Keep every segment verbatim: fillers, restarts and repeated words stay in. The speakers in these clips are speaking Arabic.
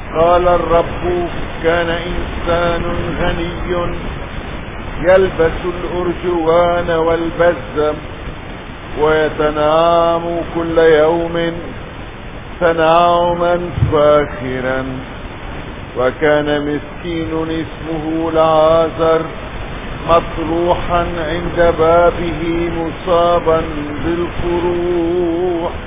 قال الرب: كان إنسان غني يلبس الأرجوان والبز ويتنعم كل يوم تنعما فاخرا، وكان مسكين اسمه لعازر مطروحا عند بابه مصابا بالقروح،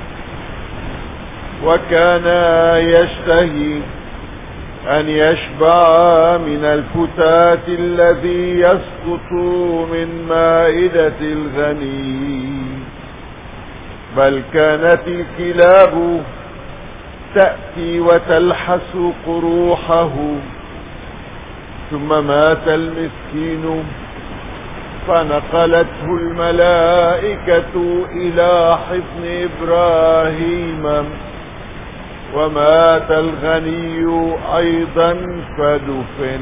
وكان يشتهي أن يشبع من الفتات الذي يسقط من مائدة الغني، بل كانت الكلاب تأتي وتلحس قروحه. ثم مات المسكين فنقلته الملائكة إلى حضن إبراهيم، ومات الغني أيضا فدفن.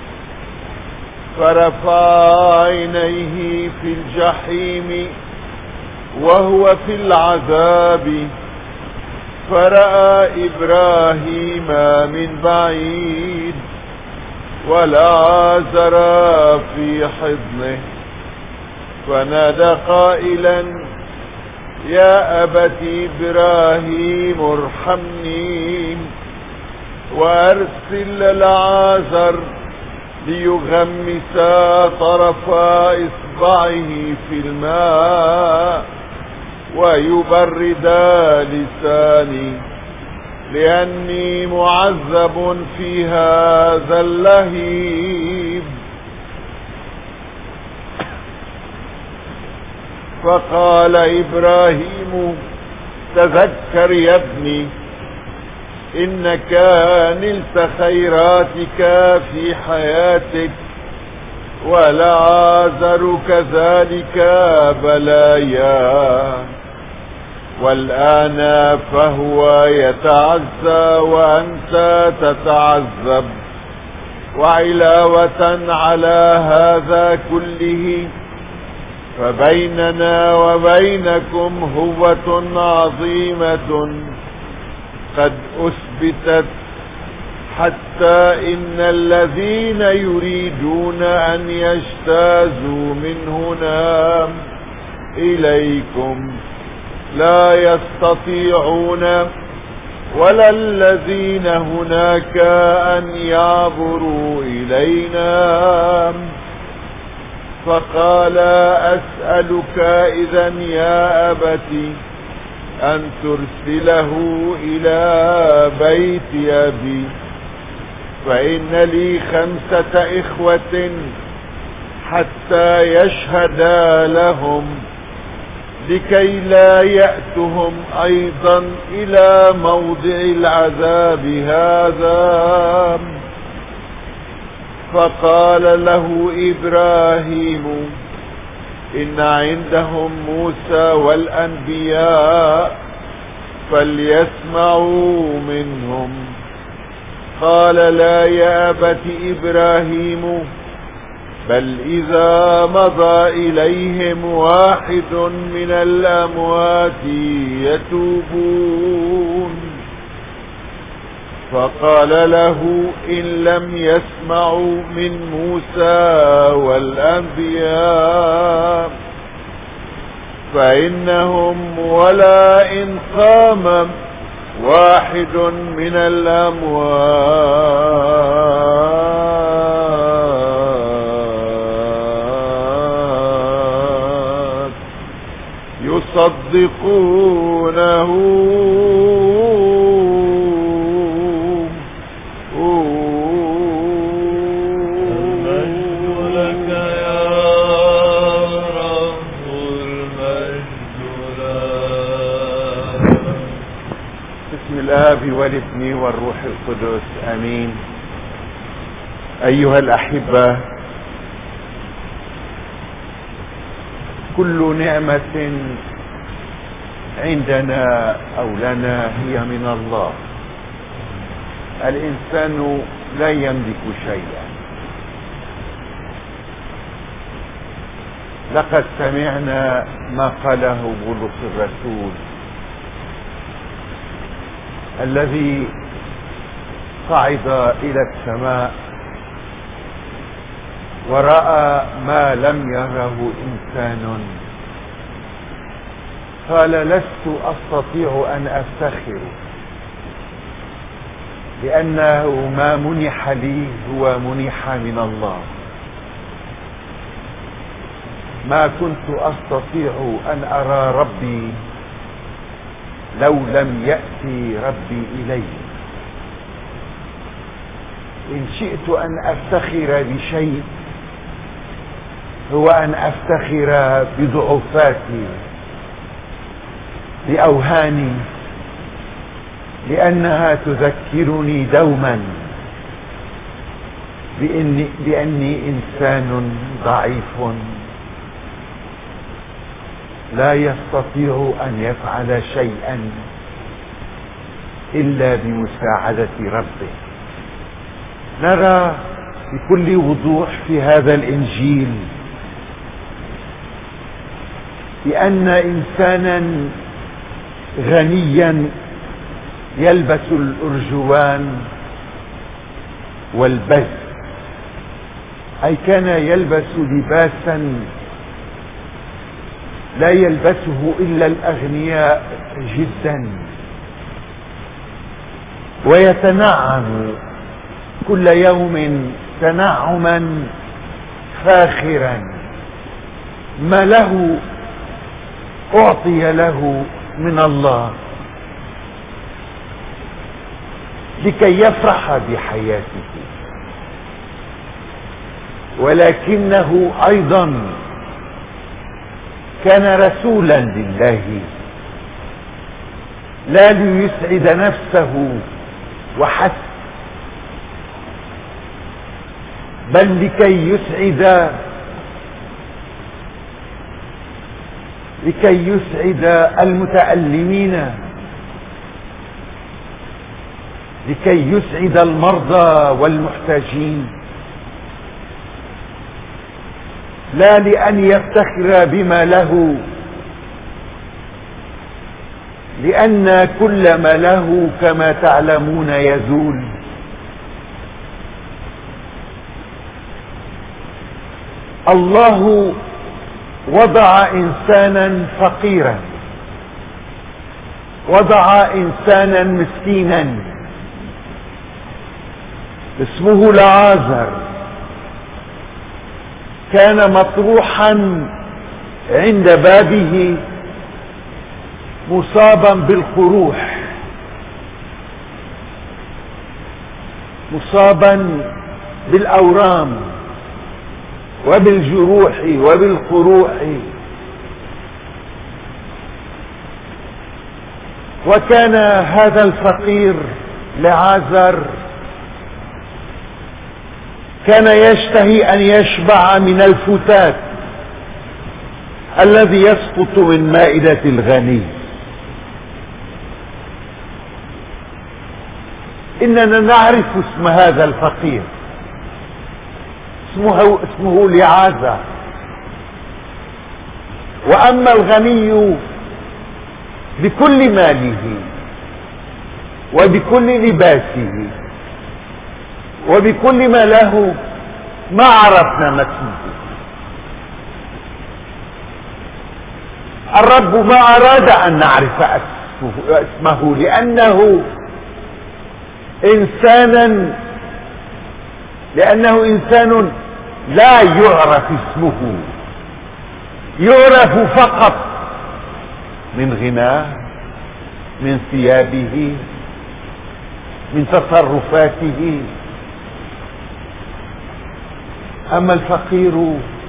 فرفع عينيه في الجحيم وهو في العذاب، فرأى إبراهيم من بعيد ولعازر في حضنه، فنادى قائلا: يا أبت إبراهيم ارحمني وأرسل لعازر ليغمس طرف إصبعه في الماء ويبرد لساني، لأني معذب في هذا اللهيب. فقال إبراهيم: تذكر يا ابني إنك نلت خيراتك في حياتك، ولعازر كذلك بلايا، والآن فهو يتعزى وأنت تتعذب. وعلاوة على هذا كله فبيننا وبينكم هوة عظيمة قد أثبتت، حتى إن الذين يريدون أن يجتازوا من هنا إليكم لا يستطيعون، ولا الذين هناك أن يعبروا إلينا. فقال: أسألك إذا يا أبت أن ترسله إلى بيت أبي، فإن لي خمسة إخوة حتى يشهدا لهم، لكي لا يأتهم أيضا إلى موضع العذاب هذا. فقال له إبراهيم: إن عندهم موسى والأنبياء فليسمعوا منهم. قال: لا يا أبت إبراهيم، بل إذا مضى إليهم واحد من الأموات يتوبون. فقال له: إن لم يسمعوا من موسى والأنبياء فإنهم، ولا إن قام واحد من الأموات يصدقونه. الآب والابن والروح القدس، آمين. أيها الأحبة، كل نعمة عندنا أو لنا هي من الله. الإنسان لا يملك شيئا. لقد سمعنا ما قاله بولس الرسول الذي صعد إلى السماء ورأى ما لم يره إنسان، قال: لست أستطيع أن أفتخر، لأنه ما منح لي هو منح من الله. ما كنت أستطيع أن أرى ربي لو لم يأتي ربي إلي. إن شئت أن أفتخر بشيء هو أن أفتخر بضعفاتي، بأوهاني، لأنها تذكرني دوما بإني, بأني إنسان ضعيف لا يستطيع أن يفعل شيئا إلا بمساعدة ربه. نرى بكل وضوح في هذا الإنجيل بأن إنسانا غنيا يلبس الأرجوان والبز، أي كان يلبس لباسا لا يلبسه إلا الأغنياء جدا، ويتنعم كل يوم تنعما فاخرا، ما له أعطي له من الله لكي يفرح بحياته، ولكنه أيضا كان رسولا لله، لا ليسعد نفسه وحسب، بل لكي يسعد لكي يسعد المتألمين، لكي يسعد المرضى والمحتاجين، لا لأن يفتخر بما له، لأن كل ما له كما تعلمون يزول. الله وضع إنسانا فقيرا، وضع إنسانا مسكينا اسمه لعازر، كان مطروحا عند بابه مصابا بالقروح، مصابا بالأورام وبالجروح وبالقروح، وكان هذا الفقير لعازر كان يشتهي أن يشبع من الفتات الذي يسقط من مائدة الغني. إننا نعرف اسم هذا الفقير، اسمه, اسمه لعازر. وأما الغني بكل ماله وبكل لباسه وبكل ما له ما عرفنا ما اسمه. الرب ما أراد أن نعرف اسمه، لأنه إنسانا لأنه إنسان لا يعرف اسمه، يعرف فقط من غناه، من ثيابه، من تصرفاته. أما الفقير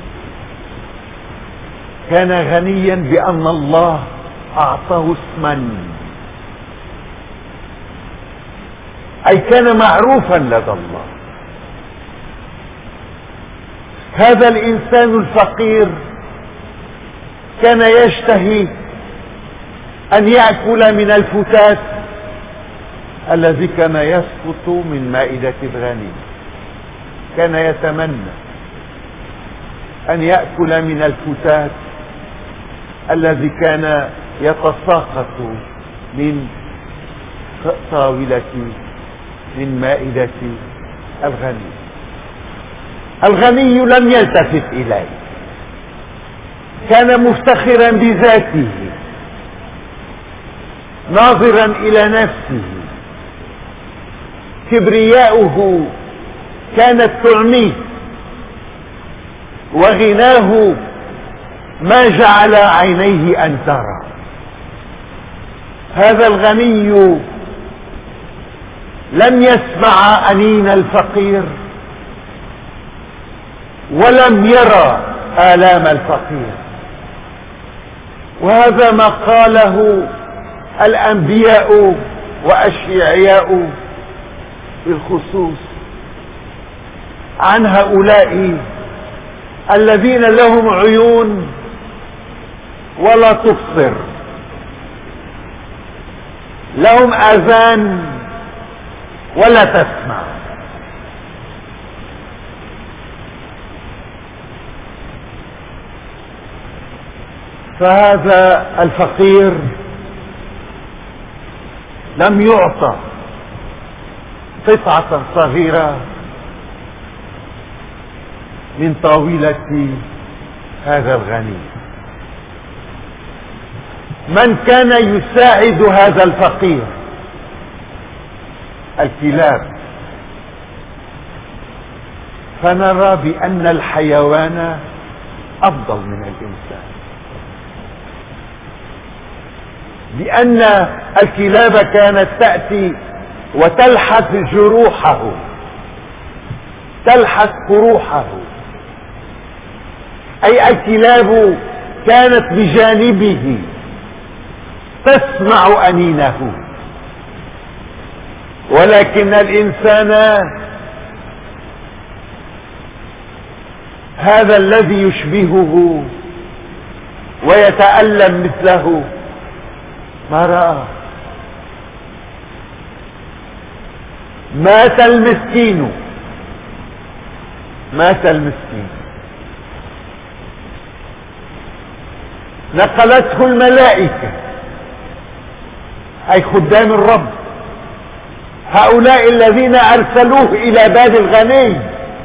كان غنيا بأن الله أعطاه اسما، أي كان معروفا لدى الله. هذا الإنسان الفقير كان يشتهي أن يأكل من الفتات الذي كان يسقط من مائدة الغني، كان يتمنى أن يأكل من الفتات الذي كان يتساقط من طاولة من مائدة الغني. الغني لم يلتفت إليه، كان مفتخرا بذاته ناظرا إلى نفسه، كبرياؤه كانت تعميه، وغناه ما جعل عينيه أن ترى. هذا الغني لم يسمع أنين الفقير ولم يرى آلام الفقير، وهذا ما قاله الأنبياء وأشعياء بالخصوص عن هؤلاء الذين لهم عيون ولا تبصر، لهم آذان ولا تسمع. فهذا الفقير لم يعطى قطعة صغيرة من طاولة هذا الغني. من كان يساعد هذا الفقير؟ الكلاب. فنرى بأن الحيوان أفضل من الإنسان، لأن الكلاب كانت تأتي وتلحس جروحه، تلحس قروحه، أي الكلاب كانت بجانبه تسمع أنينه. ولكن الإنسان هذا الذي يشبهه ويتألم مثله ما رأى. مات المسكين، مات المسكين، نقلته الملائكة أي خدام الرب، هؤلاء الذين أرسلوه إلى باب الغني.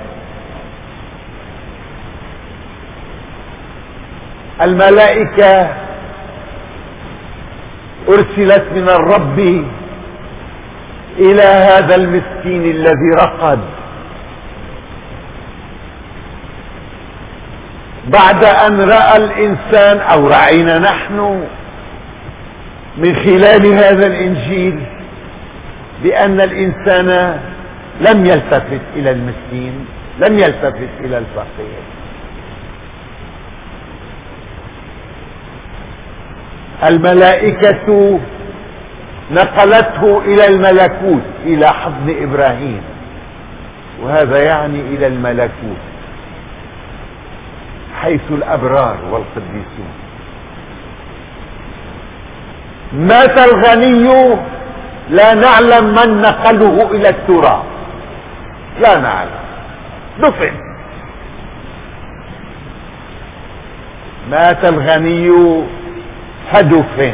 الملائكة أرسلت من الرب إلى هذا المسكين الذي رقد بعد أن رأى الإنسان، أو رأينا نحن من خلال هذا الإنجيل، بأن الإنسان لم يلتفت إلى المسكين، لم يلتفت إلى الفقير. الملائكة نقلته إلى الملكوت، إلى حضن إبراهيم، وهذا يعني إلى الملكوت حيث الأبرار والقديسون. مات الغني، لا نعلم من نقله إلى التراب، لا نعلم، دفن. مات الغني فدفن.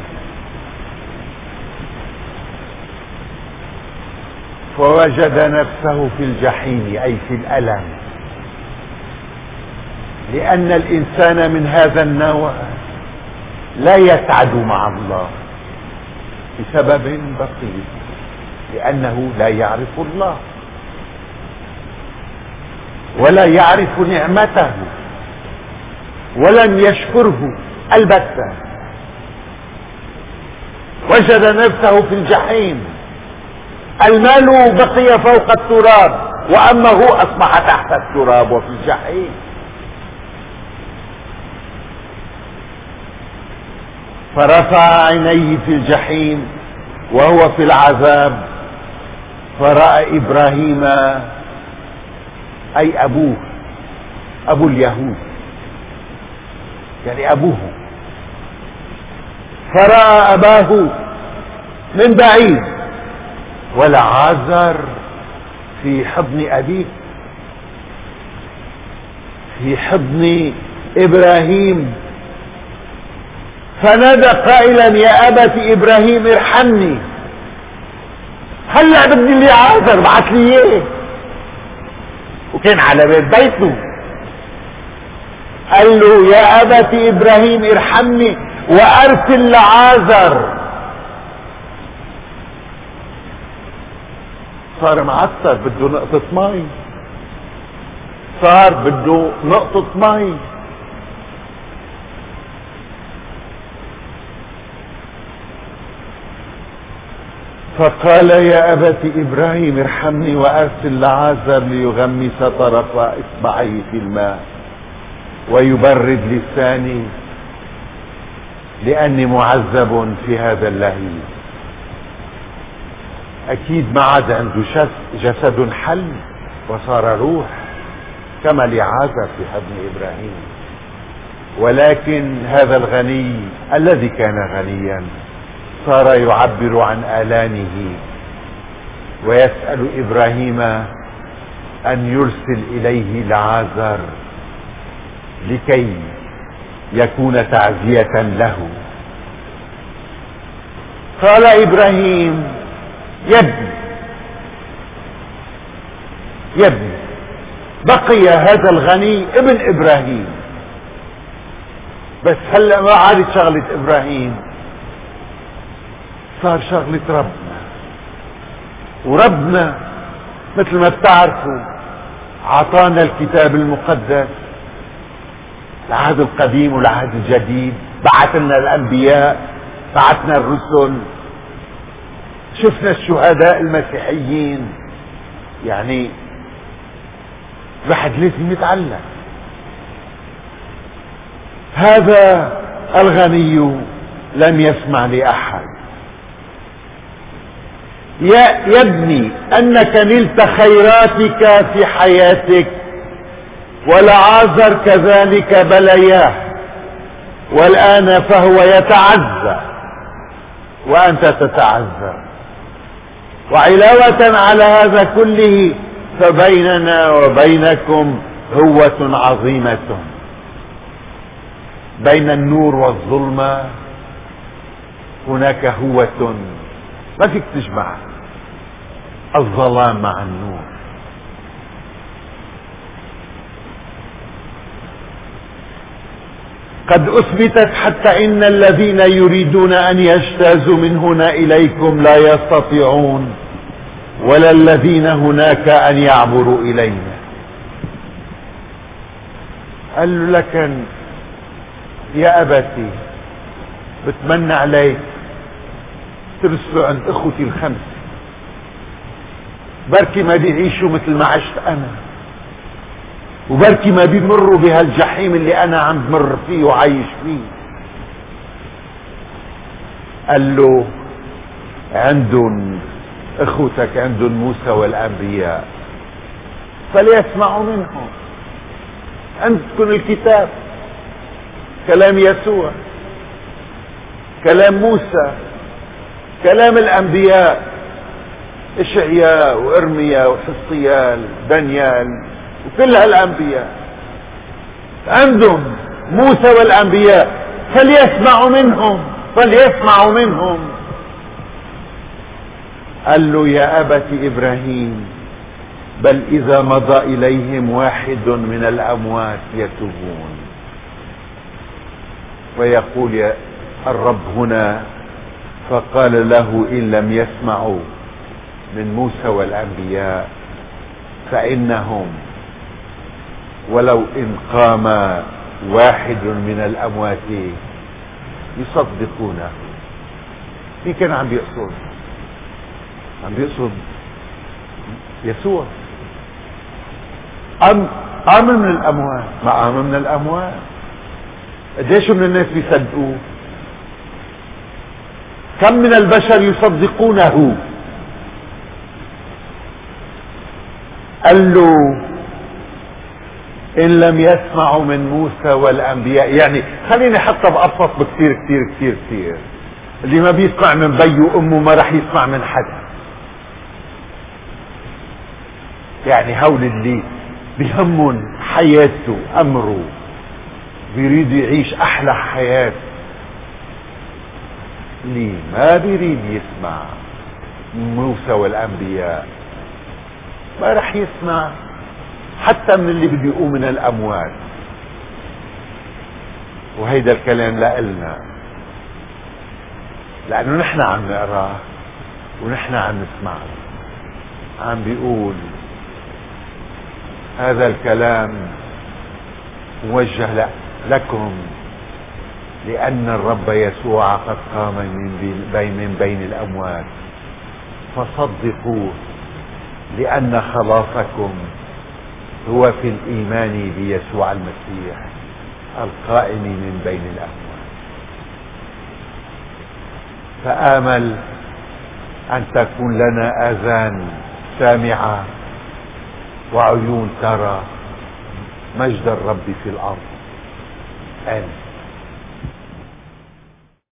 فوجد نفسه في الجحيم، أي في الألم، لأن الإنسان من هذا النوع لا يسعد مع الله بسبب بسيط، لأنه لا يعرف الله ولا يعرف نعمته ولم يشكره البتة. وجد نفسه في الجحيم، المال بقي فوق التراب، وأما هو أصبح تحت التراب وفي الجحيم. فرفع عينيه في الجحيم وهو في العذاب، فرأى إبراهيم أي أبوه، أبو اليهود يعني أبوه، فرأى أباه من بعيد، والعازر في حضن أبيه، في حضن إبراهيم. فنادى قائلا: يا أبت إبراهيم ارحمني، هلا بدي لي عازر بعت لي اياه، وكان على باب بيته. قال له يا أبت إبراهيم ارحمني وأرسل لعازر. صار معثر بده نقطة مي، صار بده نقطة مي. فقال يا أبت إبراهيم ارحمني وأرسل لعازر ليغمس طرف إصبعيه في الماء ويبرد لساني لأني معذب في هذا اللهيب. أكيد ما عاد عنده جسد حي وصار روح كما لعازر في حضن إبراهيم، ولكن هذا الغني الذي كان غنيا صار يعبر عن آلامه ويسأل إبراهيم أن يرسل إليه لعازر لكي يكون تعزية له. قال إبراهيم يا ابني يا ابني، بقي هذا الغني ابن إبراهيم، بس هلا ما عادت شغلة إبراهيم، صار شغلة ربنا. وربنا مثل ما بتعرفوا عطانا الكتاب المقدس، العهد القديم والعهد الجديد، بعث لنا الأنبياء، بعثنا الرسل، شفنا الشهداء المسيحيين. يعني الواحد لازم يتعلم. هذا الغني لم يسمع لأحد. يا, يا ابني أنك نلت خيراتك في حياتك ولعازر كذلك بلياه، والآن فهو يتعزى وأنت تتعزى، وعلاوة على هذا كله فبيننا وبينكم هوة عظيمة، بين النور والظلمة هناك هوة ما فيك تجمع الظلام مع النور. قد أثبتت حتى إن الذين يريدون أن يجتازوا من هنا إليكم لا يستطيعون، ولا الذين هناك أن يعبروا إلينا. قال له لكن يا أبتي بتمنى عليك ترسلوا عند اخوتي الخمس، بركي ما بيعيشوا مثل ما عشت انا، وبركي ما بيمروا بهالجحيم اللي انا عم بمر فيه وعايش فيه. قال له عندهم اخوتك، عندهم موسى والانبياء، فليسمعوا منهم. عندكم الكتاب، كلام يسوع، كلام موسى، كلام الانبياء اشعياء وارميا وحزقيال دانيال وكل هالانبياء عندهم موسى والانبياء، فليسمعوا منهم فليسمعوا منهم. قال له يا أبت إبراهيم بل إذا مضى إليهم واحد من الأموات يتوبون. ويقول يا الرب هنا فقال له إن لم يسمعوا من موسى والأنبياء فإنهم ولو إن قام واحد من الأموات يصدقونه. مين كان عم بيقصد؟ عم بيقصد يسوع. أم قام من الأموات، ما قام من الأموات. قديش من الناس بيصدقوه؟ كم من البشر يصدقونه؟ قال له إن لم يسمعوا من موسى والأنبياء. يعني خليني حتى بأبسط بكثير كثير كثير كثير، اللي ما بيسمع من بي وأمه ما رح يسمع من حدا. يعني هول اللي بيهمن حياته أمره، بيريد يعيش أحلى حياة، اللي ما بيريد يسمع موسى والأنبياء، ما رح يسمع حتى من اللي بده يقوم من الأموات. وهيدا الكلام لإلنا، لأنه نحن عم نقراه ونحن عم نسمعه. عم بيقول هذا الكلام موجه لكم، لأن الرب يسوع قد قام من بين, من بين الأموات، فصدقوه، لأن خلاصكم هو في الإيمان بيسوع المسيح القائم من بين الأموات. فآمل أن تكون لنا آذان سامعة وعيون ترى مجد الرب في الأرض. آمين.